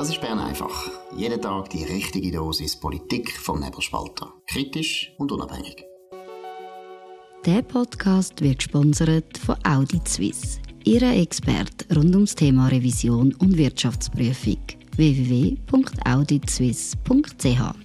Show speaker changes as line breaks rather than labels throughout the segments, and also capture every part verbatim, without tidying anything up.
Das ist Bern einfach. Jeden Tag die richtige Dosis Politik vom Nebelspalter. Kritisch und unabhängig.
Der Podcast wird gesponsert von Audit Suisse, Ihrer Experte rund ums Thema Revision und Wirtschaftsprüfung. w w w punkt audit suisse punkt c h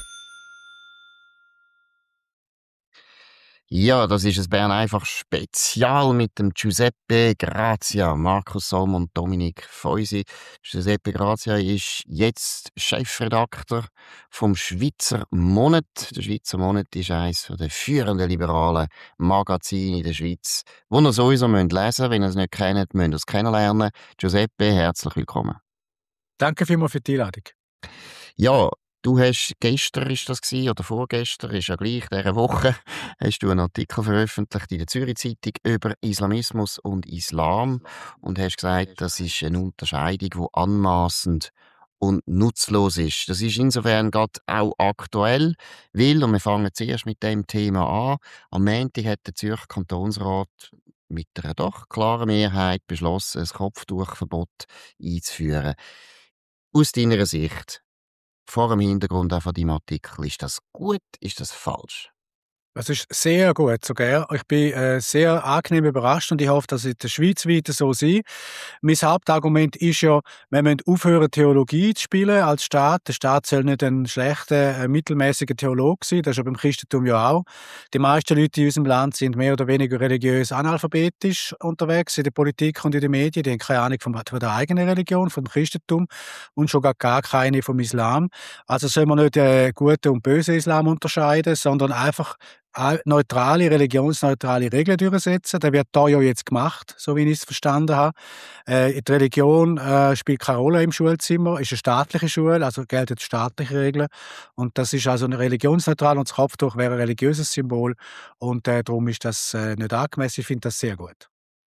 Ja, das ist ein Bern einfach Spezial mit dem Giuseppe Grazia, Markus Somm und Dominik Feusi. Giuseppe Grazia ist jetzt Chefredakteur vom Schweizer Monat. Der Schweizer Monat ist eines der führenden liberalen Magazine in der Schweiz, wo ihr sowieso lesen müsst. Wenn ihr es nicht kennt, müsst ihr es kennenlernen. Giuseppe, herzlich willkommen.
Danke vielmals für die Einladung.
Ja, du hast gestern ist das gewesen, oder vorgestern, ist ja gleich, diese Woche, hast du einen Artikel veröffentlicht in der Zürich Zeitung über Islamismus und Islam und hast gesagt, das ist eine Unterscheidung, die anmassend und nutzlos ist. Das ist insofern gerade auch aktuell, weil, und wir fangen zuerst mit dem Thema an, am Montag hat der Zürcher Kantonsrat mit einer doch klaren Mehrheit beschlossen, ein Kopftuchverbot einzuführen. Aus deiner Sicht, vor dem Hintergrund auch von deinem Artikel, ist das gut, ist das falsch?
Es ist sehr gut sogar. Ich bin äh, sehr angenehm überrascht und ich hoffe, dass es in der Schweiz weiter so sein. Mein Hauptargument ist ja, wir müssen aufhören, Theologie zu spielen als Staat. Der Staat soll nicht ein schlechter, äh, mittelmäßiger Theologe sein. Das ist ja beim Christentum ja auch. Die meisten Leute in unserem Land sind mehr oder weniger religiös analphabetisch unterwegs in der Politik und in den Medien. Die haben keine Ahnung von, von der eigenen Religion, vom Christentum und schon gar, gar keine vom Islam. Also soll man nicht äh, gute und böse Islam unterscheiden, sondern einfach neutrale, religionsneutrale Regeln durchsetzen. Das wird da ja jetzt gemacht, so wie ich es verstanden habe. Äh, die Religion äh, spielt keine Rolle im Schulzimmer, ist eine staatliche Schule, also gelten staatliche Regeln. Und das ist also eine religionsneutral und das Kopftuch wäre ein religiöses Symbol. Und äh, darum ist das äh, nicht angemessen. Ich finde das sehr gut.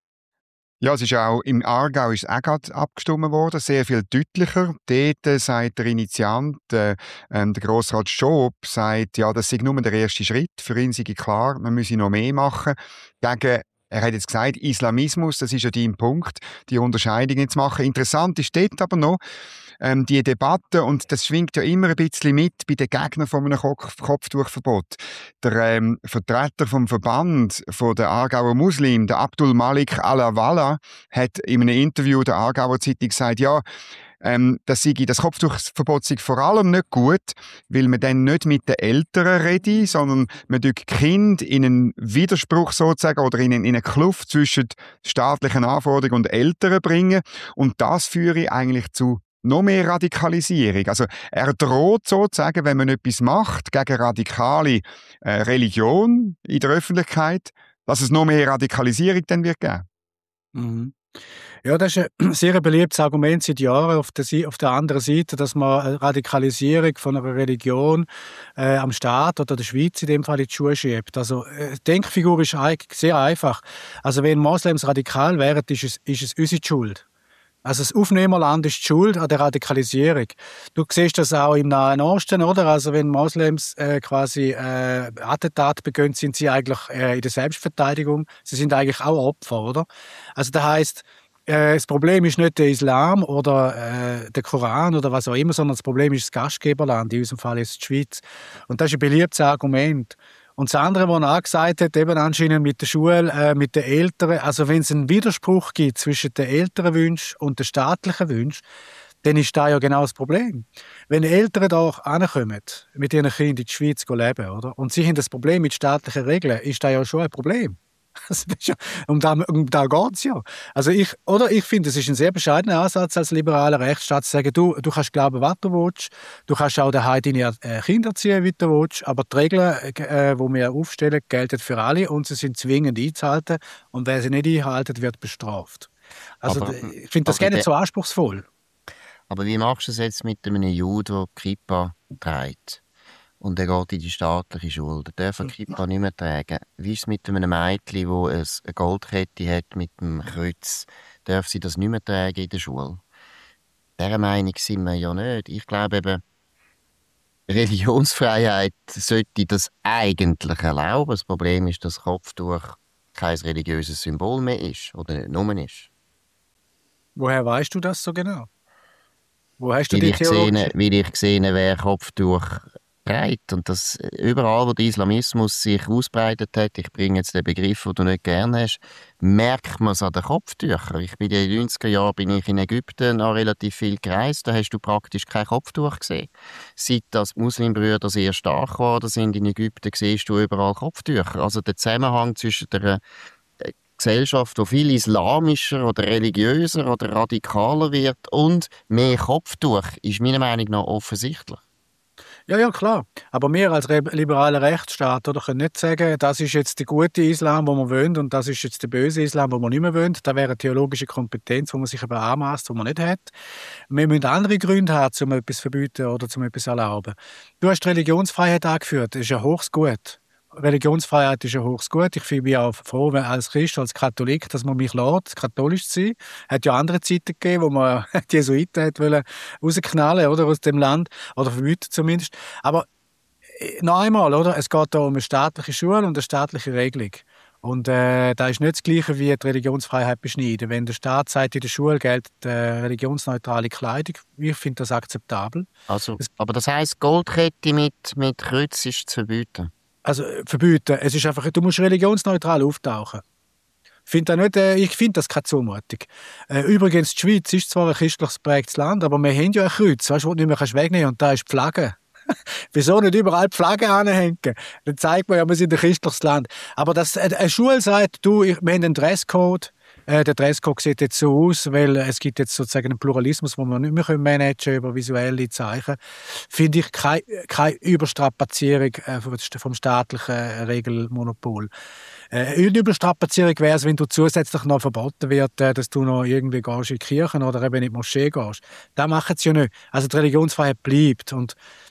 Ja, es ist auch im Aargau ist auch gerade abgestimmt worden, sehr viel deutlicher. Dort äh, sagt der Initiant, äh, ähm, der Grossrat Schob, sagt, ja, das sei nur der erste Schritt. Für ihn sei klar, man müsse noch mehr machen. Gegen, er hat jetzt gesagt, Islamismus, das ist ja dein Punkt, die Unterscheidungen zu machen. Interessant ist dort aber noch, ähm, die Debatte, und das schwingt ja immer ein bisschen mit bei den Gegnern von einem Kopftuchverbot. Der ähm, Vertreter vom Verband von der Aargauer Muslim, der Abdul Malik Alawala, hat in einem Interview der Aargauer Zeitung gesagt, ja, ähm, das, sei, das Kopftuchverbot sei vor allem nicht gut, weil man dann nicht mit den Eltern rede, sondern man tut die Kinder in einen Widerspruch sozusagen oder in eine, in eine Kluft zwischen staatlichen Anforderungen und Eltern bringen. Und das führe eigentlich zu noch mehr Radikalisierung. Also er droht sozusagen, wenn man etwas macht gegen radikale äh, Religion in der Öffentlichkeit, dass es noch mehr Radikalisierung dann wird geben.
Mhm. Ja, das ist ein sehr beliebtes Argument seit Jahren auf der, auf der anderen Seite, dass man eine Radikalisierung von einer Religion äh, am Staat oder der Schweiz in dem Fall in die Schuhe schiebt. Also äh, die Denkfigur ist sehr einfach. Also wenn Moslems radikal wären, ist es, ist es unsere Schuld. Also das Aufnehmerland ist die Schuld an der Radikalisierung. Du siehst das auch im Nahen Osten, oder? Also wenn Moslems äh, quasi äh, Attentat begehen, sind sie eigentlich äh, in der Selbstverteidigung. Sie sind eigentlich auch Opfer, oder? Also das heisst, äh, das Problem ist nicht der Islam oder äh, der Koran oder was auch immer, sondern das Problem ist das Gastgeberland. In unserem Fall ist es die Schweiz. Und das ist ein beliebtes Argument. Und das andere, was er auch gesagt hat, eben anscheinend mit der Schule, äh, mit den Eltern, also wenn es einen Widerspruch gibt zwischen den Elternwünschen und den staatlichen Wünschen, dann ist das ja genau das Problem. Wenn Eltern da ankommen, mit ihren Kindern in die Schweiz leben, oder? Und sie haben das Problem mit staatlichen Regeln, ist das ja schon ein Problem. um da, um da geht es ja. Also ich, oder ich finde, es ist ein sehr bescheidener Ansatz als liberaler Rechtsstaat zu sagen, du, du kannst glauben, was du willst, du kannst auch daheim deine Kinder erziehen, wie du willst, aber die Regeln, äh, die wir aufstellen, gelten für alle und sie sind zwingend einzuhalten und wer sie nicht einhält, wird bestraft. Also aber, ich finde das gar nicht so anspruchsvoll.
Aber wie machst du es jetzt mit einem Jude, der Kippa trägt? Und er geht in die staatliche Schule. Der darf eine Kippa nicht mehr tragen. Wie ist es mit einem Mädchen, das eine Goldkette hat mit einem Kreuz? Darf sie das nicht mehr tragen in der Schule? Dieser Meinung sind wir ja nicht. Ich glaube eben, Religionsfreiheit sollte das eigentlich erlauben. Das Problem ist, dass Kopftuch kein religiöses Symbol mehr ist oder nicht nur ist.
Woher weißt du das so genau? Wo hast du
weil
die
ich
Theologie?
sehe, weil ich sehe, wer Kopftuch trägt. Und das überall, wo der Islamismus sich ausbreitet hat, ich bringe jetzt den Begriff, den du nicht gerne hast, merkt man es an den Kopftüchern. Ich bin in den neunziger Jahren bin ich in Ägypten noch relativ viel gereist, da hast du praktisch kein Kopftuch gesehen. Seit das Muslimbrüder sehr stark geworden sind in Ägypten, siehst du überall Kopftücher. Also der Zusammenhang zwischen der Gesellschaft, die viel islamischer oder religiöser oder radikaler wird und mehr Kopftuch, ist meiner Meinung nach offensichtlich.
Ja, ja, klar. Aber wir als liberaler Rechtsstaat oder, können nicht sagen, das ist jetzt der gute Islam, den wir wollen, und das ist jetzt der böse Islam, den wir nicht mehr wollen. Das wäre eine theologische Kompetenz, die man sich aber anmasst, die man nicht hat. Wir müssen andere Gründe haben, um etwas zu verbieten oder um etwas zu erlauben. Du hast die Religionsfreiheit angeführt. Das ist ja hochs Gut. Religionsfreiheit ist ja hochs Gut. Ich bin auch froh, wenn als Christ, als Katholik, dass man mich lässt, katholisch zu sein. Es hat ja andere Zeiten gegeben, wo man die Jesuiten wollte rausknallen, oder, aus dem Land, oder verbieten zumindest. Aber noch einmal, oder, es geht da um eine staatliche Schule und eine staatliche Regelung. Und äh, da ist nicht das Gleiche wie die Religionsfreiheit beschneiden. Wenn der Staat sagt, in der Schule gilt äh, religionsneutrale Kleidung, ich finde das akzeptabel.
Also, aber das heisst, Goldkette mit, mit Kreuz ist zu verbieten?
Also verbieten. Es ist einfach, du musst religionsneutral auftauchen. Find das nicht, äh, ich finde das keine Zumutung. Äh, übrigens, die Schweiz ist zwar ein christlich geprägtes Land, aber wir haben ja ein Kreuz, weißt, das du nicht mehr wegnehmen kannst, und da ist die Flagge. Wieso nicht überall die Flagge anhängen? Dann zeigt man ja, wir sind ein christliches Land. Aber dass äh, eine Schule sagt, du, ich, wir haben einen Dresscode, äh, der Dresscode sieht jetzt so aus, weil es gibt jetzt sozusagen einen Pluralismus, den wir nicht mehr managen können über visuelle Zeichen, finde ich keine, keine Überstrapazierung äh, vom staatlichen Regelmonopol. Äh, eine Überstrapazierung wäre es, wenn du zusätzlich noch verboten wird, äh, dass du noch irgendwie gehst in die Kirchen oder eben in die Moschee gehst. Das machen sie ja nicht. Also die Religionsfreiheit bleibt. Und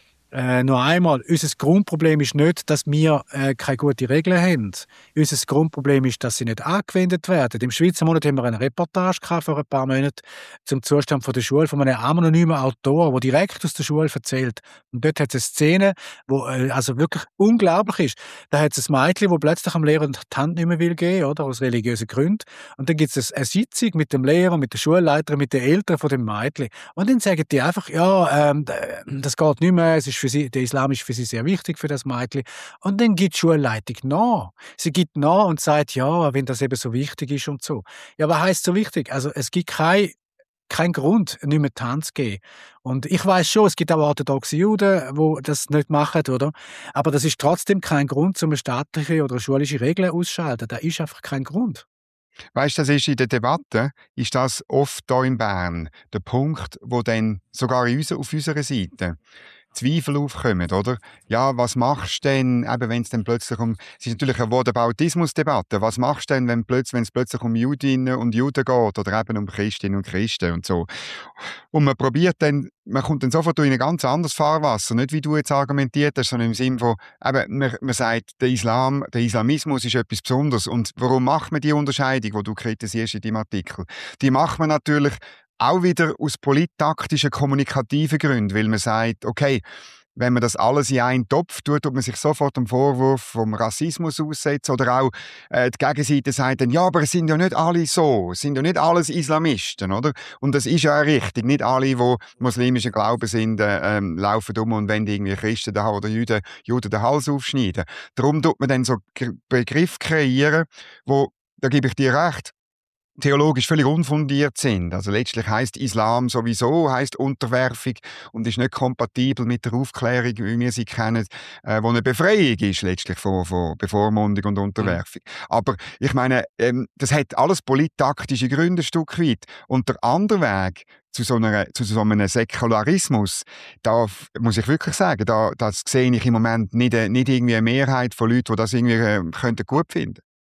Äh, noch einmal, unser Grundproblem ist nicht, dass wir äh, keine guten Regeln haben. Unser Grundproblem ist, dass sie nicht angewendet werden. Im Schweizer Monat haben wir eine Reportage gehabt vor ein paar Monaten zum Zustand von der Schule von einem anonymen Autor, der direkt aus der Schule erzählt. Und dort hat es eine Szene, die äh, also wirklich unglaublich ist. Da hat es ein Mädchen, das plötzlich am Lehrer die Hand nicht mehr will geben, oder, aus religiösen Gründen. Und dann gibt es eine Sitzung mit dem Lehrer, mit der Schulleiter, mit den Eltern von dem Mädchen. Und dann sagen die einfach, ja, ähm, das geht nicht mehr, es ist für sie, der Islam ist für sie sehr wichtig, für das Mädchen. Und dann gibt die Schulleitung nach. Sie gibt nach und sagt, ja, wenn das eben so wichtig ist und so. Ja, was heisst so wichtig? Also es gibt kein kein Grund, nicht mehr die Hand zu geben. Und ich weiss schon, es gibt auch orthodoxe Juden, die das nicht machen, oder? Aber das ist trotzdem kein Grund, um eine staatliche oder eine schulische Regel auszuschalten. Das ist einfach kein Grund.
Weißt du, das ist in der Debatte, ist das oft hier in Bern der Punkt, wo dann sogar in unser, auf unserer Seite Zweifel aufkommen, oder? Ja, was machst du denn, eben wenn es dann plötzlich um, es ist natürlich eine Whataboutismus-Debatte, was machst du denn, wenn, plötzlich, wenn es plötzlich um Judinnen und Juden geht oder eben um Christinnen und Christen und so. Und man probiert dann, man kommt dann sofort in ein ganz anderes Fahrwasser, nicht wie du jetzt argumentiert hast, sondern im Sinne von, eben, man, man sagt, der Islam, der Islamismus ist etwas Besonderes. Und warum macht man die Unterscheidung, die du kritisierst in deinem Artikel? Die macht man natürlich auch wieder aus polittaktischen, kommunikativen Gründen, weil man sagt, okay, wenn man das alles in einen Topf tut, tut man sich sofort dem Vorwurf vom Rassismus aussetzen. Oder auch äh, die Gegenseite sagt dann, ja, aber es sind ja nicht alle so, es sind ja nicht alles Islamisten, oder? Und das ist ja auch richtig. Nicht alle, die muslimischen Glauben sind, äh, ähm, laufen um und wollen irgendwie Christen oder Juden, Juden den Hals aufschneiden. Darum tut man dann so Begriffe kreieren, wo, da gebe ich dir recht, theologisch völlig unfundiert sind. Also letztlich heisst Islam sowieso, heisst Unterwerfung und ist nicht kompatibel mit der Aufklärung, wie wir sie kennen, äh, wo eine Befreiung ist letztlich von, von Bevormundung und Unterwerfung. Mhm. Aber ich meine, ähm, das hat alles polittaktische Gründe ein Stück weit. Und der andere Weg zu so, einer, zu so einem Säkularismus, da muss ich wirklich sagen, da, das sehe ich im Moment nicht, nicht irgendwie eine Mehrheit von Leuten, die das irgendwie äh, könnten gut finden.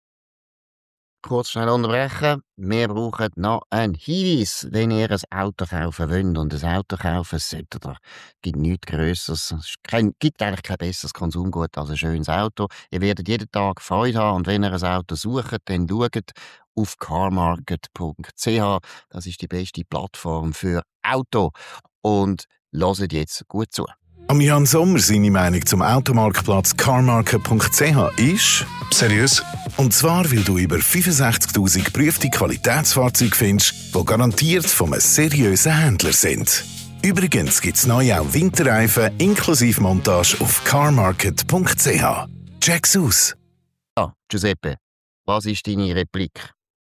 Kurz schnell unterbrechen. Wir brauchen noch einen Hinweis, wenn ihr ein Auto kaufen wollt. Und ein Auto kaufen solltet ihr. Es gibt nichts Grösseres. Es gibt eigentlich kein besseres Konsumgut als ein schönes Auto. Ihr werdet jeden Tag Freude haben. Und wenn ihr ein Auto sucht, dann schaut auf carmarket punkt c h. Das ist die beste Plattform für Auto. Und hört jetzt gut zu.
Am Jan Sommer seine Meinung zum Automarktplatz carmarket punkt c h ist seriös. Und zwar, weil du über fünfundsechzigtausend geprüfte Qualitätsfahrzeuge findest, die garantiert von einem seriösen Händler sind. Übrigens gibt es neu auch Winterreifen inklusive Montage auf carmarket punkt c h. Check's aus!
Ja, Giuseppe, was ist deine Replik?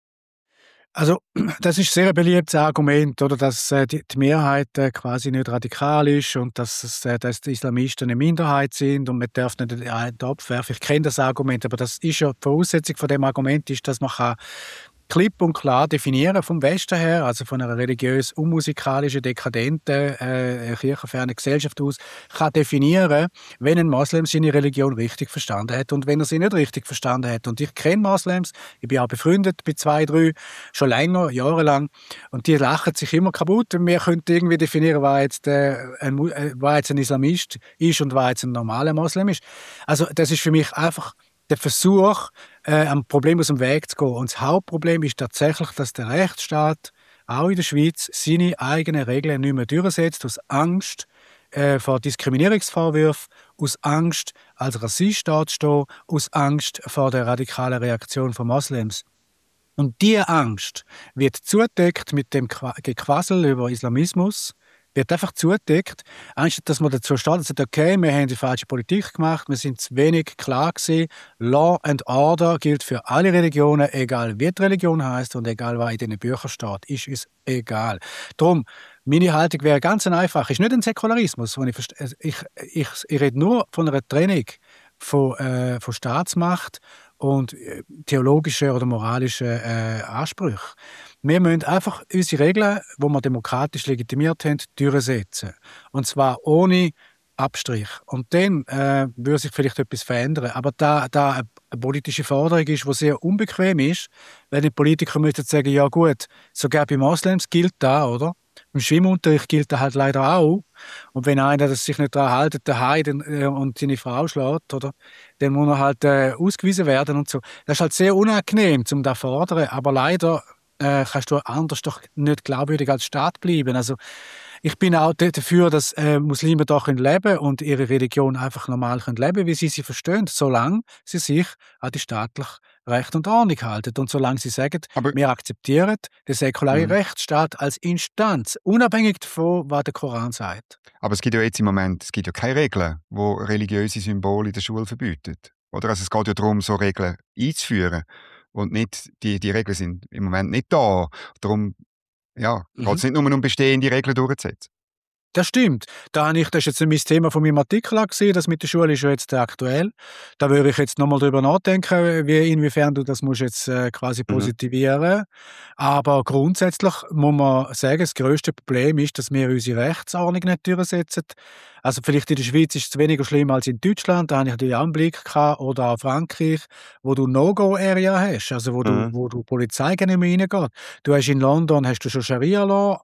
Also, das ist sehr ein beliebtes Argument, oder, dass äh, die, die Mehrheit äh, quasi nicht radikal ist und dass, es, äh, dass die Islamisten eine Minderheit sind und man darf nicht in einen Topf werfen. Ich kenne das Argument, aber das ist ja die Voraussetzung von dem Argument, ist, dass man kann klipp und klar definieren vom Westen her, also von einer religiös unmusikalischen, dekadenten, äh, kirchenfernen Gesellschaft aus, kann definieren, wenn ein Moslem seine Religion richtig verstanden hat und wenn er sie nicht richtig verstanden hat. Und ich kenne Moslems, ich bin auch befreundet bei zwei, drei, schon länger, jahrelang, und die lachen sich immer kaputt. Und wir können irgendwie definieren, was jetzt, äh, ein, äh, was jetzt ein Islamist ist und was jetzt ein normaler Moslem ist. Also das ist für mich einfach der Versuch, äh, am Problem aus dem Weg zu gehen. Und das Hauptproblem ist tatsächlich, dass der Rechtsstaat auch in der Schweiz seine eigenen Regeln nicht mehr durchsetzt, aus Angst äh, vor Diskriminierungsvorwürfen, aus Angst, als Rassist dazustehen, aus Angst vor der radikalen Reaktion von Moslems. Und diese Angst wird zugedeckt mit dem Gequassel über Islamismus, wird einfach zugedeckt, anstatt dass man dazu steht und sagt, okay, wir haben die falsche Politik gemacht, wir sind zu wenig klar gewesen. Law and Order gilt für alle Religionen, egal wie die Religion heisst und egal was in diesen Büchern steht, ist es egal. Darum, meine Haltung wäre ganz einfach, ist nicht ein Säkularismus, ich, ich, ich, ich rede nur von einer Trennung von, äh, von Staatsmacht und theologischen oder moralischen äh, Ansprüchen. Wir müssen einfach unsere Regeln, die wir demokratisch legitimiert haben, durchsetzen. Und zwar ohne Abstrich. Und dann äh, würde sich vielleicht etwas verändern. Aber da, da eine politische Forderung ist, die sehr unbequem ist, weil die Politiker müssen sagen, ja gut, sogar bei Moslems gilt das, oder? Im Schwimmunterricht gilt das halt leider auch. Und wenn einer das sich nicht daran hält, daheim äh, und seine Frau schlägt, oder, dann muss er halt äh, ausgewiesen werden und so. Das ist halt sehr unangenehm, um das zu fordern. Aber leider äh, kannst du anders doch nicht glaubwürdig als Staat bleiben. Also ich bin auch dafür, dass äh, Muslime da leben können und ihre Religion einfach normal können leben, wie sie sie verstehen, solange sie sich an die staatliche Recht und Ordnung halten. Und solange sie sagen, aber wir akzeptieren den säkularen mhm. Rechtsstaat als Instanz, unabhängig davon, was der Koran sagt.
Aber es gibt ja jetzt im Moment es gibt ja keine Regeln, die religiöse Symbole in der Schule verbieten. Oder? Also es geht ja darum, so Regeln einzuführen. Und nicht, die, die Regeln sind im Moment nicht da. Darum ja, mhm. geht es nicht nur um bestehende Regeln durchzusetzen.
Das stimmt. Da habe ich, das ist jetzt mein Thema von meinem Artikel gesehen, das mit der Schule ist ja jetzt aktuell. Da würde ich jetzt nochmal drüber nachdenken, wie, inwiefern du das musst jetzt äh, quasi positivieren. Mhm. Aber grundsätzlich muss man sagen, das grösste Problem ist, dass wir unsere Rechtsordnung nicht durchsetzen. Also vielleicht in der Schweiz ist es weniger schlimm als in Deutschland, da habe ich den Anblick gehabt, oder auch Frankreich, wo du No-Go-Area hast, also wo, mhm. du, wo du Polizei nicht mehr reingeht. Du hast in London hast du schon Scharia-Law,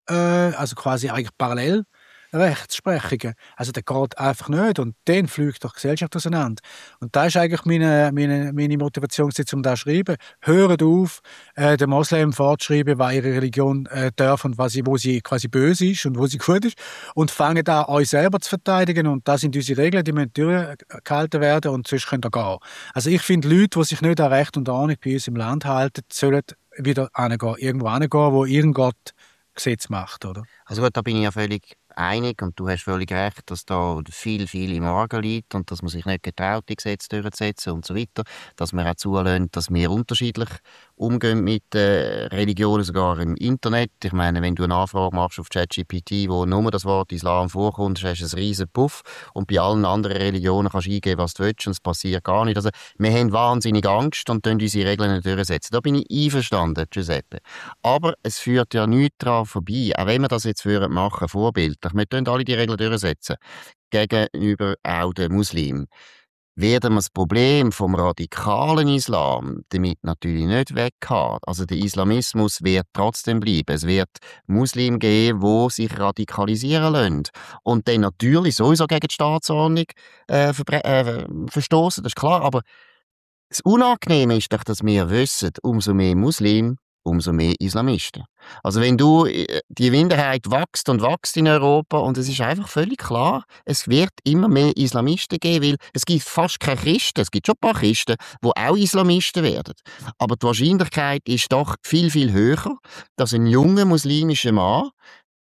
also quasi eigentlich parallel Rechtsprechungen. Also das geht einfach nicht und dann fliegt doch die Gesellschaft auseinander. Und da ist eigentlich meine, meine, meine Motivation, um das zu schreiben. Hört auf, äh, den Moslems vorzuschreiben, was ihre Religion äh, darf und was sie, wo sie quasi böse ist und wo sie gut ist. Und fangen an, euch selber zu verteidigen. Und das sind unsere Regeln, die müssen durchgehalten werden und sonst könnt ihr gehen. Also ich finde, Leute, die sich nicht an Recht und Ordnung bei uns im Land halten, sollen wieder hingehen, irgendwo hingehen, wo irgend Gott Gesetz macht, oder?
Also gut, da bin ich ja völlig einig und du hast völlig recht, dass da viel, viel im Argen liegt und dass man sich nicht getraut, die Gesetze durchzusetzen und so weiter. Dass man auch zulässt, dass wir unterschiedlich umgehen mit äh, Religionen, sogar im Internet. Ich meine, wenn du eine Anfrage machst auf ChatGPT, wo nur das Wort Islam vorkommt, hast du einen riesen Puff und bei allen anderen Religionen kannst du eingeben, was du willst und es passiert gar nicht. Also wir haben wahnsinnig Angst und können unsere Regeln nicht durchsetzen. Da bin ich einverstanden, Giuseppe. Aber es führt ja nichts daran vorbei, auch wenn wir das jetzt machen würden, vorbildlich. Wir können alle die Regeln durchsetzen, gegenüber auch den Muslimen. Werden wir das Problem vom radikalen Islam damit natürlich nicht weghaben. Also der Islamismus wird trotzdem bleiben. Es wird Muslime geben, die sich radikalisieren lassen. Und dann natürlich sowieso gegen die Staatsordnung äh, äh, verstoßen, das ist klar. Aber das Unangenehme ist doch, dass wir wissen, umso mehr Muslime, umso mehr Islamisten. Also wenn du, die Minderheit wächst und wächst in Europa und es ist einfach völlig klar, es wird immer mehr Islamisten geben, weil es gibt fast keine Christen, es gibt schon ein paar Christen, die auch Islamisten werden. Aber die Wahrscheinlichkeit ist doch viel, viel höher, dass ein junger muslimischer Mann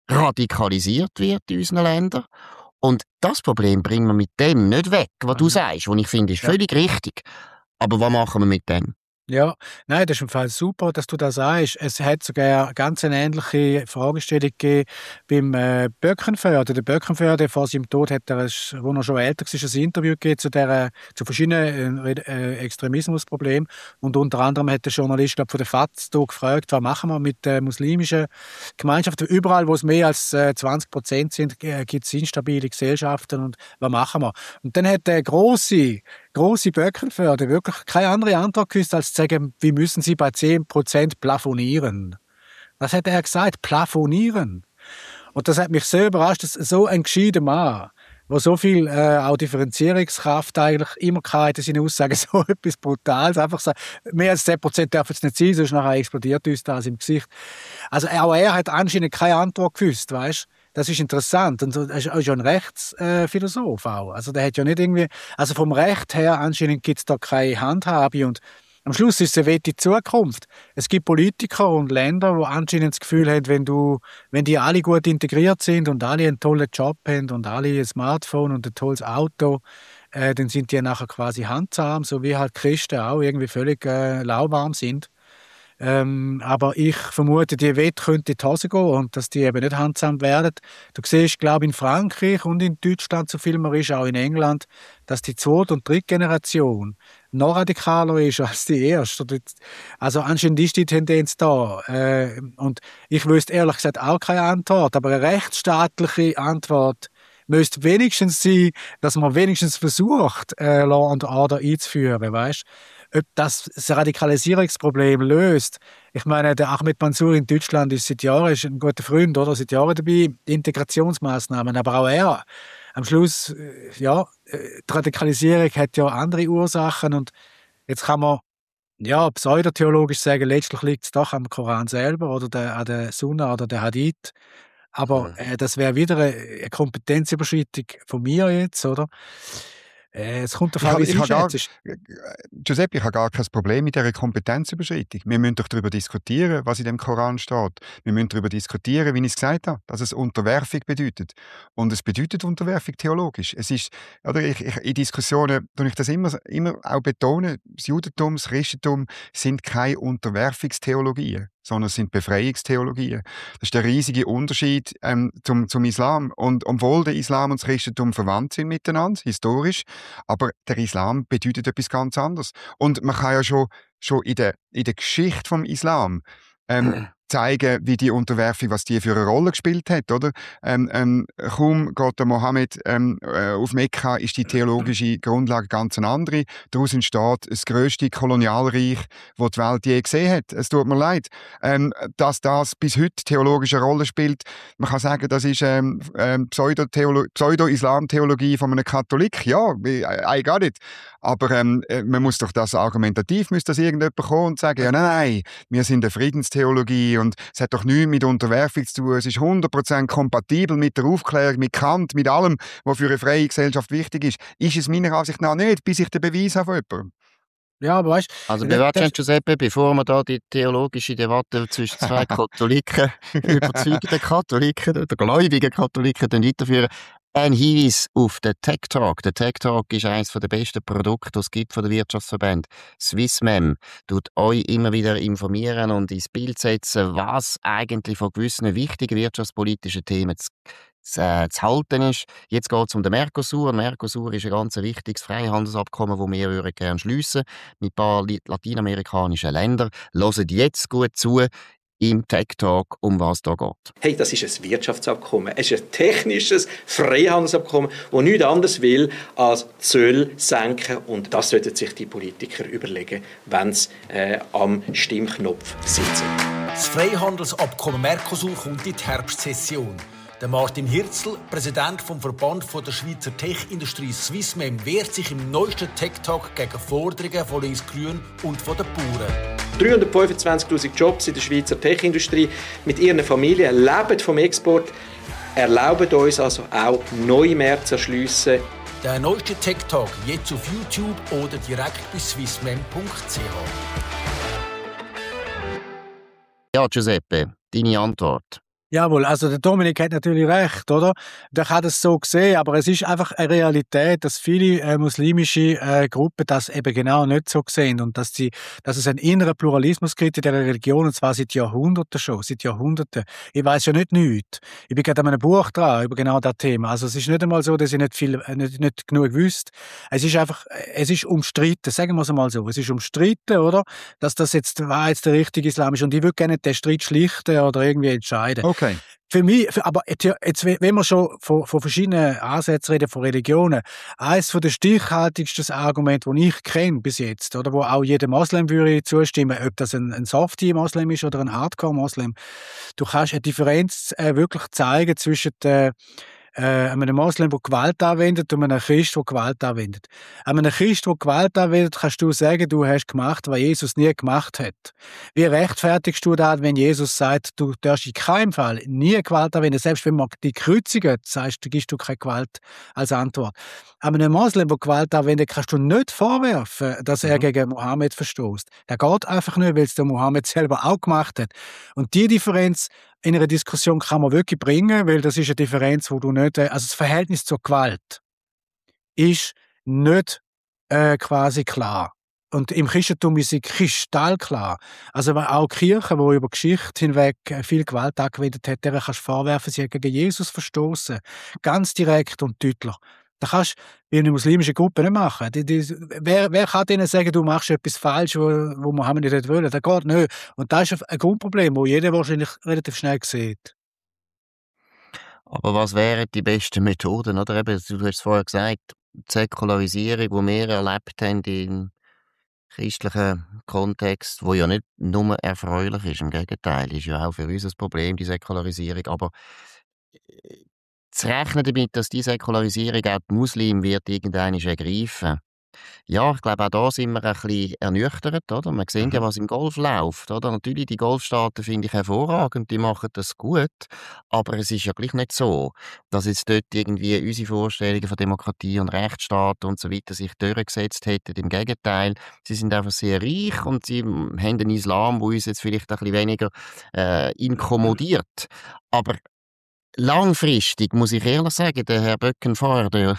radikalisiert wird in unseren Ländern. Und das Problem bringen wir mit dem nicht weg, was du sagst, was ich finde, ist völlig ja. richtig. Aber was machen wir mit dem?
Ja, nein, das ist im Fall super, dass du das sagst. Es hat sogar eine ganz ähnliche Fragestellung gegeben beim äh, Böckenförder. Der Böckenförder, vor seinem Tod, hat er, als er schon älter war, ein Interview gegeben zu, der, zu verschiedenen äh, Extremismusproblemen. Und unter anderem hat der Journalist, glaub, von der F A Z gefragt, was machen wir mit äh, muslimischen Gemeinschaften. Überall, wo es mehr als äh, zwanzig Prozent sind, äh, gibt es instabile Gesellschaften. Und was machen wir? Und dann hat der grosse grosse Böckenförder wirklich keine andere Antwort gewusst, als zu sagen, wie müssen sie bei zehn Prozent plafonieren. Das hat er gesagt, plafonieren. Und das hat mich sehr überrascht, dass so ein gescheiter Mann, der so viel äh, auch Differenzierungskraft eigentlich immer hatte in seinen Aussagen, so etwas Brutales, einfach sagen, mehr als zehn Prozent dürfen es nicht sein, sonst nachher explodiert uns das im Gesicht. Also auch er hat anscheinend keine Antwort gewusst, weißt? Das ist interessant. Und er ist ja ein Rechtsphilosoph auch. Also der hat ja nicht irgendwie, also vom Recht her anscheinend gibt es da keine Handhabe. Und am Schluss ist es eine wette Zukunft. Es gibt Politiker und Länder, die anscheinend das Gefühl haben, wenn du, wenn die alle gut integriert sind und alle einen tollen Job haben und alle ein Smartphone und ein tolles Auto, äh, dann sind die nachher quasi handzahm, so wie halt Christen auch irgendwie völlig äh, lauwarm sind. Ähm, aber ich vermute, die Wette könnte in die Hose gehen und dass die eben nicht handsam werden. Du siehst, glaube ich, in Frankreich und in Deutschland, so viel man ist, auch in England, dass die zweite und dritte Generation noch radikaler ist als die erste. Also anscheinend ist die Tendenz da. Äh, und ich wüsste ehrlich gesagt auch keine Antwort, aber eine rechtsstaatliche Antwort müsste wenigstens sein, dass man wenigstens versucht, äh, Law and Order einzuführen, weißt? Ob das das Radikalisierungsproblem löst. Ich meine, der Ahmed Mansour in Deutschland ist seit Jahren ist ein guter Freund, oder? Seit Jahren dabei, Integrationsmaßnahmen. Aber auch er, am Schluss, ja, die Radikalisierung hat ja andere Ursachen und jetzt kann man, ja, pseudotheologisch sagen, letztlich liegt es doch am Koran selber oder der, an der Sunna oder der Hadith. Aber äh, das wäre wieder eine Kompetenzüberschreitung von mir jetzt, oder? Äh, es kommt davon, wie es einschätzt.
Giuseppe, ich habe gar kein Problem mit dieser Kompetenzüberschreitung. Wir müssen doch darüber diskutieren, was in dem Koran steht. Wir müssen darüber diskutieren, wie ich es gesagt habe, dass es Unterwerfung bedeutet. Und es bedeutet Unterwerfung theologisch. Es ist, oder ich, ich, in Diskussionen tue ich das immer, immer auch betonen, das Judentum, das Christentum sind keine Unterwerfungstheologien, sondern es sind Befreiungstheologien. Das ist der riesige Unterschied ähm, zum, zum Islam. Und obwohl der Islam und das Christentum verwandt sind miteinander, historisch, aber der Islam bedeutet etwas ganz anderes. Und man kann ja schon, schon in der, in der Geschichte vom Islam ähm, zeigen, wie die Unterwerfung, was die für eine Rolle gespielt hat, oder? Ähm, ähm, kaum geht der Mohammed ähm, äh, auf Mekka, ist die theologische Grundlage ganz eine andere. Daraus entsteht das grösste Kolonialreich, das die Welt je gesehen hat. Es tut mir leid, ähm, dass das bis heute theologische Rolle spielt. Man kann sagen, das ist ähm, ähm, Pseudo-Islam-Theologie von einem Katholik. Ja, I got it. Aber ähm, man muss doch das argumentativ, müsste das irgendjemand kommen und sagen, ja, nein, nein, wir sind eine Friedenstheologie und es hat doch nichts mit Unterwerfung zu tun. Es ist hundert Prozent kompatibel mit der Aufklärung, mit Kant, mit allem, was für eine freie Gesellschaft wichtig ist. Ist es meiner Ansicht nach nicht, bis ich den Beweis habe von jemandem.
Ja, aber weißt
also bewerten, Giuseppe, bevor wir da die theologische Debatte zwischen zwei Katholiken, überzeugten Katholiken oder gläubigen Katholiken weiterführen, ein Hinweis auf den Tech Talk. Der Tech Talk ist eines der besten Produkte, die es gibt von der Wirtschaftsverband. Swissmem tut euch immer wieder informieren und ins Bild setzen, was eigentlich von gewissen wichtigen wirtschaftspolitischen Themen zu, zu, äh, zu halten ist. Jetzt geht es um den Mercosur. Mercosur ist ein ganz wichtiges Freihandelsabkommen, das wir gerne schliessen mit ein paar lateinamerikanischen Ländern. Hört jetzt gut zu im Tech Talk, um was da geht.
Hey, das ist ein Wirtschaftsabkommen. Es ist ein technisches Freihandelsabkommen, das nichts anderes will, als Zölle senken. Und das sollten sich die Politiker überlegen, wenn sie äh, am Stimmknopf sitzen.
Das Freihandelsabkommen Mercosur kommt in die Herbstsession. Der Martin Hirzel, Präsident vom Verband der Schweizer Tech-Industrie Swissmem, wehrt sich im neuesten Tech-Talk gegen Forderungen von Linksgrün und von den Bauern.
dreihundertfünfundzwanzigtausend Jobs in der Schweizer Tech-Industrie mit ihren Familien leben vom Export, erlauben uns also auch neue Märkte zu erschliessen.
Der neueste Tech-Talk jetzt auf YouTube oder direkt bei swissmem punkt c h.
Ja, Giuseppe, deine Antwort.
Jawohl, also der Dominik hat natürlich recht, oder? Der hat es so gesehen, aber es ist einfach eine Realität, dass viele äh, muslimische äh, Gruppen das eben genau nicht so sehen und dass, die, dass es einen inneren Pluralismus gibt in der Religion, und zwar seit Jahrhunderten schon, seit Jahrhunderten. Ich weiß ja nicht nichts. Ich bin gerade an einem Buch dran über genau das Thema. Also es ist nicht einmal so, dass ich nicht viel, nicht, nicht genug wüsste. Es ist einfach, es ist umstritten, sagen wir es einmal so. Es ist umstritten, oder? Dass das jetzt, war jetzt der richtige Islam ist, und ich würde gerne den Streit schlichten oder irgendwie entscheiden.
Okay.
Für mich, für, aber jetzt, wenn wir schon von, von verschiedenen Ansätzen reden, von Religionen, eines der stichhaltigsten Argumente, die ich kenne bis jetzt, oder wo auch jeder Moslem würde zustimmen, ob das ein, ein Softie-Moslem ist oder ein Hardcore-Moslem, du kannst eine Differenz äh, wirklich zeigen zwischen der Äh, einem Moslem, der Gewalt anwendet, und einem Christ, der Gewalt anwendet. Einem Christ, der Gewalt anwendet, kannst du sagen, du hast gemacht, was Jesus nie gemacht hat. Wie rechtfertigst du das, wenn Jesus sagt, du darfst in keinem Fall nie Gewalt anwenden, selbst wenn man die kreuzigen, sagst du, gibst du keine Gewalt als Antwort. Einem Moslem, der Gewalt anwendet, kannst du nicht vorwerfen, dass er mhm. gegen Mohammed verstößt. Das geht einfach nicht, weil es der Mohammed selber auch gemacht hat. Und die Differenz in einer Diskussion kann man wirklich bringen, weil das ist eine Differenz, wo du nicht, also das Verhältnis zur Gewalt ist nicht äh, quasi klar. Und im Christentum ist sie kristallklar. Also auch Kirchen, die über Geschichte hinweg viel Gewalt angewendet hat, deren kannst du vorwerfen, sie hat gegen Jesus verstoßen. Ganz direkt und deutlich. Das kannst du wie eine muslimische Gruppe nicht machen. Die, die, wer, wer kann denen sagen, du machst etwas falsch, wo, wo Mohammed nicht will? Das geht nicht. Und das ist ein Grundproblem, das jeder wahrscheinlich relativ schnell sieht.
Aber was wären die besten Methoden? Oder eben, du hast es vorher gesagt, die Säkularisierung, die wir erlebt haben im christlichen Kontext, wo ja nicht nur erfreulich ist, im Gegenteil, ist ja auch für uns ein Problem, die Säkularisierung. Aber zu rechnen damit, dass die Säkularisierung auch die Muslime wird irgendwann ergreifen. Ja, ich glaube, auch da sind wir ein bisschen ernüchtert, oder? Wir sehen ja, was im Golf läuft, oder? Natürlich, die Golfstaaten finde ich hervorragend, die machen das gut, aber es ist ja gleich nicht so, dass jetzt dort irgendwie unsere Vorstellungen von Demokratie und Rechtsstaat und so weiter sich durchgesetzt hätten. Im Gegenteil, sie sind einfach sehr reich und sie haben einen Islam, der uns jetzt vielleicht ein bisschen weniger äh, inkommodiert. Aber langfristig, muss ich ehrlich sagen, der Herr Böckenfeuer, der,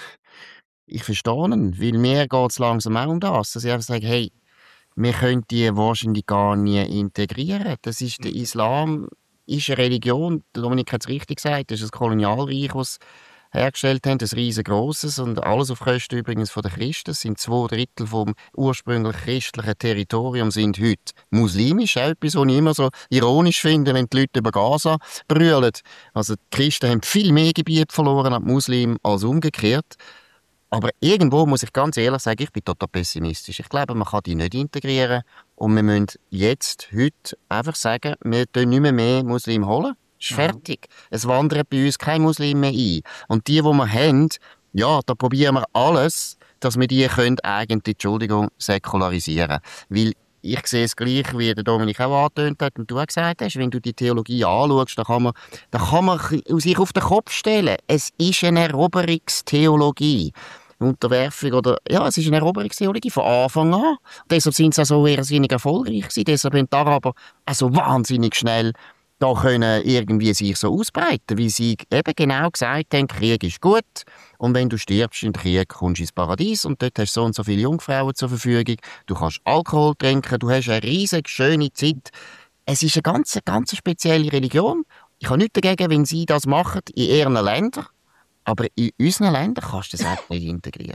ich verstehe ihn, weil mir geht es langsam auch um das, dass ich einfach sage, hey, wir können die wahrscheinlich gar nie integrieren. Das ist der Islam, ist eine Religion, Dominik hat es richtig gesagt, das ist ein Kolonialreich, das hergestellt haben, ein riesengroßes, und alles auf Kosten übrigens von den Christen. Das sind zwei Drittel vom ursprünglich christlichen Territorium sind heute muslimisch. Auch etwas, was ich immer so ironisch finde, wenn die Leute über Gaza brüllen. Also die Christen haben viel mehr Gebiet verloren an die Muslime als umgekehrt. Aber irgendwo muss ich ganz ehrlich sagen, ich bin total pessimistisch. Ich glaube, man kann die nicht integrieren, und wir müssen jetzt, heute einfach sagen, wir tun nicht mehr mehr Muslime holen. Ist fertig. Es wandern bei uns keine Muslime mehr ein. Und die, die wir haben, ja, da probieren wir alles, dass wir die können eigentlich, Entschuldigung, säkularisieren. Weil ich sehe es gleich, wie der Dominik auch angetönt hat und du auch gesagt hast, wenn du die Theologie anschaust, dann kann man, dann kann man sich auf den Kopf stellen. Es ist eine Eroberungstheologie. Unterwerfung oder, ja, es ist eine Eroberungstheologie von Anfang an. Deshalb sind sie auch so irrsinnig erfolgreich gewesen. Deshalb haben die Araber also wahnsinnig schnell da können irgendwie sich so ausbreiten, wie sie eben genau gesagt haben, Krieg ist gut und wenn du stirbst im Krieg, kommst du ins Paradies und dort hast du so und so viele Jungfrauen zur Verfügung, du kannst Alkohol trinken, du hast eine riesig schöne Zeit. Es ist eine ganz, ganz spezielle Religion. Ich habe nichts dagegen, wenn sie das machen in ihren Ländern, aber in unseren Ländern kannst du das auch nicht integrieren.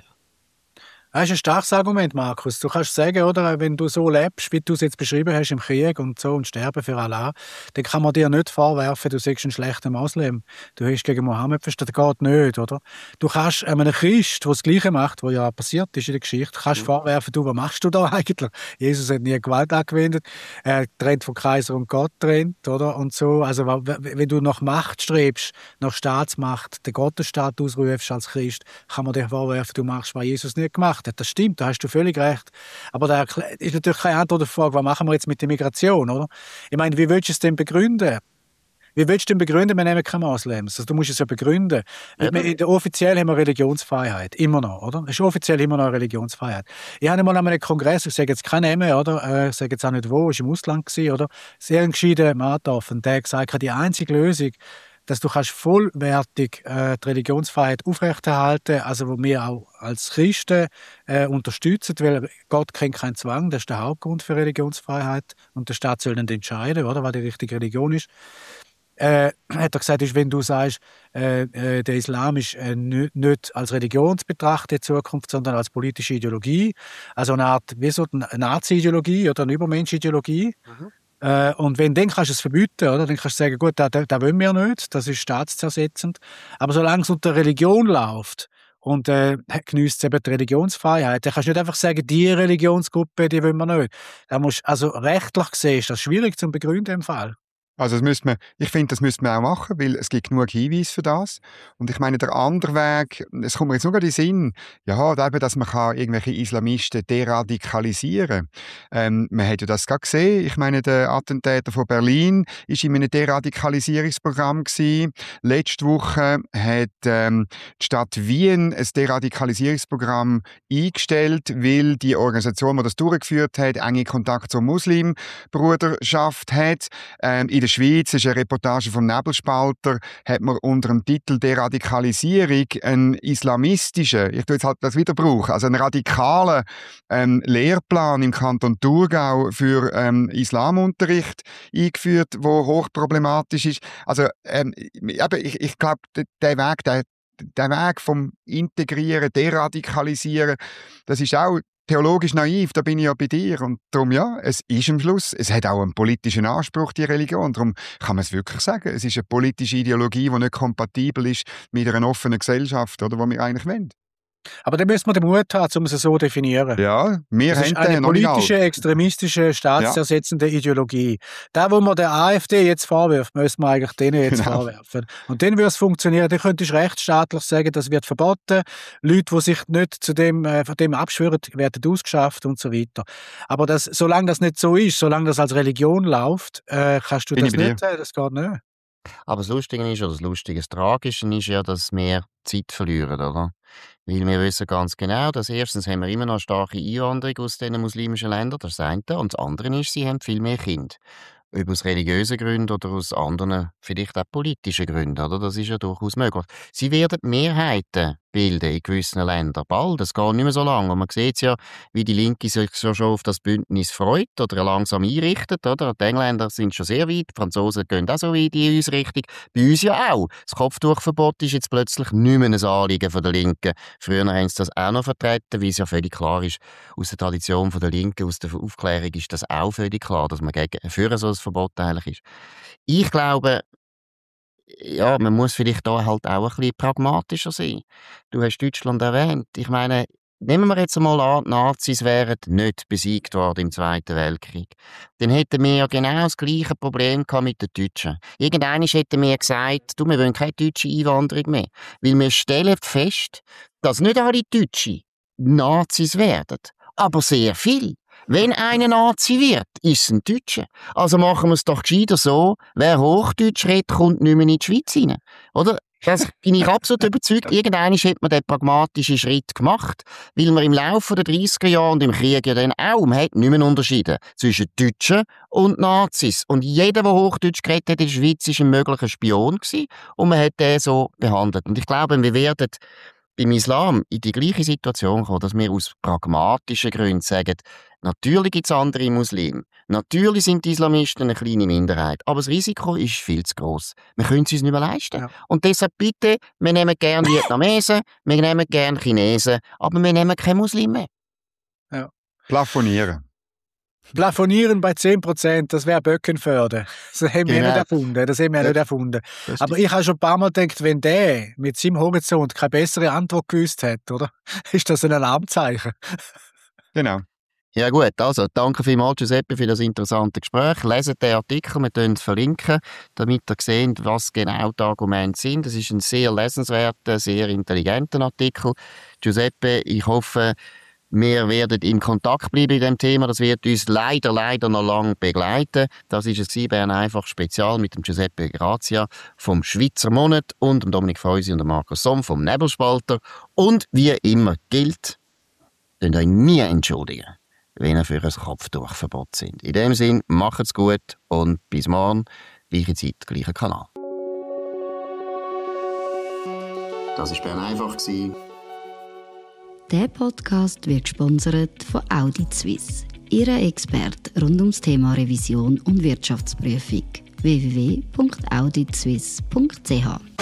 Das ist ein starkes Argument, Markus. Du kannst sagen, oder, wenn du so lebst, wie du es jetzt beschrieben hast, im Krieg und so und sterben für Allah, dann kann man dir nicht vorwerfen, du seist ein schlechter Moslem. Du hast gegen Mohammed verstanden. Das geht nicht, oder? Du kannst einem Christ, der das Gleiche macht, was ja passiert ist in der Geschichte, kannst mhm. vorwerfen, du, was machst du da eigentlich? Jesus hat nie Gewalt angewendet. Er trennt von Kaiser und Gott trennt, oder? Und so. Also, wenn du nach Macht strebst, nach Staatsmacht, den Gottesstaat ausrufst als Christ, kann man dir vorwerfen, du machst, was Jesus nicht gemacht hat. Das stimmt, da hast du völlig recht. Aber da ist natürlich keine Antwort auf die Frage, was machen wir jetzt mit der Migration, oder? Ich meine, wie willst du es denn begründen? Wie willst du denn begründen, wir nehmen keine Moslems? Also, du musst es ja begründen. Ja. Wir, offiziell haben wir Religionsfreiheit, immer noch, oder? Es ist offiziell immer noch Religionsfreiheit. Ich habe mal an einem Kongress, ich sage jetzt keinen Namen, oder? Ich sage jetzt auch nicht wo, es war im Ausland gewesen, oder? Sehr geschieden Mann getroffen, der hat gesagt, die einzige Lösung, dass du kannst vollwertig äh, die Religionsfreiheit aufrechterhalten, also wo wir auch als Christen äh, unterstützen, weil Gott kennt keinen Zwang, das ist der Hauptgrund für Religionsfreiheit und der Staat soll dann entscheiden, oder, was die richtige Religion ist. Äh, hat er gesagt, ist, wenn du sagst, äh, äh, der Islam ist äh, nicht, nicht als Religion zu betrachten in Zukunft, sondern als politische Ideologie, also eine Art, wie so eine Nazi-Ideologie oder eine Übermensch-Ideologie. Mhm. Äh, und wenn, dann kannst du es verbieten, oder? Dann kannst du sagen, gut, das, das wollen wir nicht, das ist staatszersetzend. Aber solange es unter Religion läuft und äh, geniesst eben die Religionsfreiheit, dann kannst du nicht einfach sagen, die Religionsgruppe, die wollen wir nicht. Da musst, also rechtlich gesehen ist das schwierig zu begründen im Fall.
Also das müsste man, ich finde, das müsste man auch machen, weil es gibt genug Hinweise für das. Und ich meine, der andere Weg, es kommt mir jetzt nur gerade in den Sinn, ja, eben, dass man kann irgendwelche Islamisten deradikalisieren kann. Ähm, man hat ja das gerade gesehen. Ich meine, der Attentäter von Berlin war in einem Deradikalisierungsprogramm gewesen. Letzte Woche hat ähm, die Stadt Wien ein Deradikalisierungsprogramm eingestellt, weil die Organisation, die das durchgeführt hat, enge Kontakt zur Muslimbruderschaft hat. Ähm, in der Schweiz ist eine Reportage vom Nebelspalter, hat man unter dem Titel Deradikalisierung einen islamistischen, ich tue jetzt halt das wieder brauchen, also einen radikalen ähm, Lehrplan im Kanton Thurgau für ähm, Islamunterricht eingeführt, der hochproblematisch ist. Also ähm, ich, ich glaube, der Weg, der, der Weg vom Integrieren, Deradikalisieren, das ist auch theologisch naiv, da bin ich ja bei dir. Und darum, ja, es ist am Schluss, es hat auch einen politischen Anspruch, die Religion. Darum kann man es wirklich sagen. Es ist eine politische Ideologie, die nicht kompatibel ist mit einer offenen Gesellschaft, oder, die wir eigentlich wollen.
Aber dann müssen wir den Mut haben, um es so zu definieren.
Ja, wir
das
haben
ist eine politische, extremistische, staatszersetzende ja. Ideologie. Da, wo man der AfD jetzt vorwirft, müssen wir eigentlich denen jetzt genau. vorwerfen. Und dann würde es funktionieren. Dann könntest du rechtsstaatlich sagen, das wird verboten. Leute, die sich nicht zu dem, äh, von dem abschwören, werden ausgeschafft und so weiter. Aber das, solange das nicht so ist, solange das als Religion läuft, äh, kannst du Bin das nicht sagen. Das geht nicht.
Aber das Lustige ist, oder das Lustige, das Tragische ist ja, dass wir Zeit verlieren, oder? Weil wir wissen ganz genau, dass erstens haben wir immer noch eine starke Einwanderung aus diesen muslimischen Ländern, das ist das eine. Und das andere ist, sie haben viel mehr Kinder. Ob aus religiösen Gründen oder aus anderen, vielleicht auch politischen Gründen, oder? Das ist ja durchaus möglich. Sie werden Mehrheiten bilden in gewissen Ländern. Bald, es geht nicht mehr so lange. Und man sieht ja, wie die Linke sich schon auf das Bündnis freut oder langsam einrichtet. Oder? Die Engländer sind schon sehr weit, die Franzosen gehen auch so weit in unsere Richtung. Bei uns ja auch. Das Kopftuchverbot ist jetzt plötzlich nicht mehr ein Anliegen von der Linken. Früher haben sie das auch noch vertreten, weil es ja völlig klar ist, aus der Tradition von der Linken, aus der Aufklärung ist das auch völlig klar, dass man gegen, für so ein Verbot eigentlich ist. Ich glaube, ja, man muss vielleicht da halt auch ein bisschen pragmatischer sein. Du hast Deutschland erwähnt. Ich meine, nehmen wir jetzt einmal an, die Nazis wären nicht besiegt worden im Zweiten Weltkrieg. Dann hätten wir ja genau das gleiche Problem gehabt mit den Deutschen. Irgendwann hätten wir gesagt, du, wir wollen keine deutsche Einwanderung mehr. Weil wir stellen fest, dass nicht alle Deutsche Nazis werden, aber sehr viel. Wenn einer Nazi wird, ist es ein Deutscher. Also machen wir es doch gescheiter so, wer Hochdeutsch redet, kommt nicht mehr in die Schweiz rein. Oder? Das bin ich absolut überzeugt. Irgendwann hat man den pragmatischen Schritt gemacht, weil man im Laufe der dreißiger Jahre und im Krieg ja dann auch, man hat nicht mehr unterschieden zwischen Deutschen und Nazis. Und jeder, der Hochdeutsch geredet hat in der Schweiz, war ein möglicher Spion gewesen, und man hat den so behandelt. Und ich glaube, wir werden beim Islam in die gleiche Situation kommen, dass wir aus pragmatischen Gründen sagen, natürlich gibt es andere Muslime, natürlich sind die Islamisten eine kleine Minderheit, aber das Risiko ist viel zu gross. Wir können es uns nicht mehr leisten. Ja. Und deshalb bitte, wir nehmen gerne Vietnamesen, wir nehmen gerne Chinesen, aber wir nehmen keine Muslime.
Ja. Plafonieren.
Plafonieren bei zehn Prozent, das wäre Böckenförde. Das haben wir genau. nicht erfunden. Das haben wir ja. nicht erfunden. Aber ich habe schon ein paar Mal gedacht, wenn der mit seinem Horizont keine bessere Antwort gewusst hat, oder? Ist das ein Alarmzeichen?
Genau.
Ja gut, also danke vielmals Giuseppe für das interessante Gespräch. Leset den Artikel, wir können es verlinken, damit ihr seht, was genau die Argumente sind. Das ist ein sehr lesenswerter, sehr intelligenter Artikel. Giuseppe, ich hoffe, Wir werden in Kontakt bleiben in diesem Thema. Das wird uns leider, leider noch lange begleiten. Das war es Bern einfach Spezial mit dem Giuseppe Grazia vom Schweizer Monat und dem Dominik Feusi und dem Markus Somm vom Nebelspalter. Und wie immer gilt, könnt euch nie entschuldigen, wenn ihr für ein Kopftuchverbot sind. In dem Sinn, macht's gut und bis morgen, gleiche Zeit, gleicher Kanal.
Das war Bern einfach.
Der Podcast wird gesponsert von Audit Suisse, Ihre Experte rund ums Thema Revision und Wirtschaftsprüfung. w w w punkt audit suisse punkt c h